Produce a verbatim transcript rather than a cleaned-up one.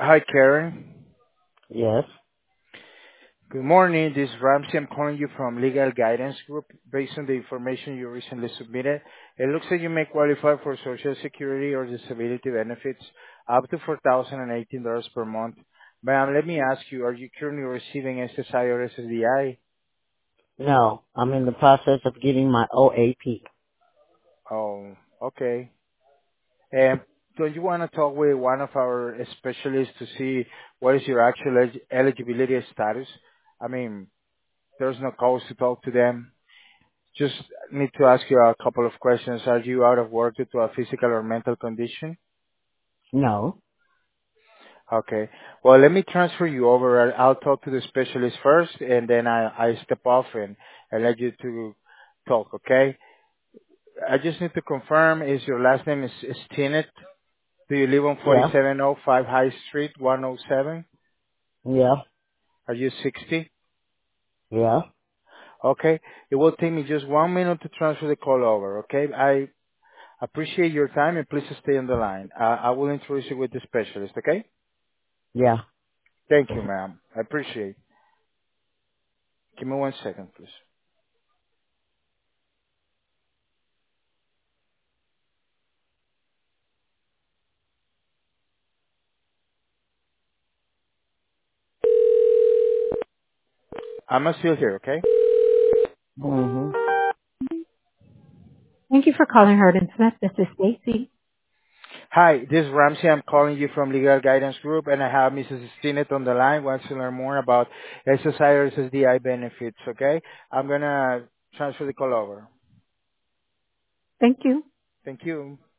Hi, Karen. Yes. Good morning. This is Ramsey. I'm calling you from Legal Guidance Group. Based on the information you recently submitted, it looks like you may qualify for Social Security or disability benefits up to four thousand eighteen dollars per month. Ma'am, let me ask you, are you currently receiving S S I or S S D I? No, I'm in the process of getting my O A P. Oh, okay. And don't you want to talk with one of our specialists to see what is your actual elig- eligibility status? I mean, there's no cost to talk to them. Just need to ask you a couple of questions. Are you out of work due to a physical or mental condition? No. Okay. Well, let me transfer you over. I'll I'll talk to the specialist first, and then I, I step off and I let you to talk, okay? I just need to confirm, is your last name is, is Stinnett? Do you live on Yeah. forty-seven oh five High Street, one oh seven? Yeah. Are you sixty? Yeah. Okay. It will take me just one minute to transfer the call over, okay? I appreciate your time, and please stay on the line. Uh, I will introduce you with the specialist, okay? Yeah. Thank you, ma'am. I appreciate. Give me one second, please. I'm still here, okay? Mhm. Thank you for calling Hard and Smith. This is Stacy. Hi, this is Ramsey. I'm calling you from Legal Guidance Group, and I have Missus Stinnett on the line. Wants to learn more about S S I or S S D I benefits, okay? I'm gonna transfer the call over. Thank you. Thank you.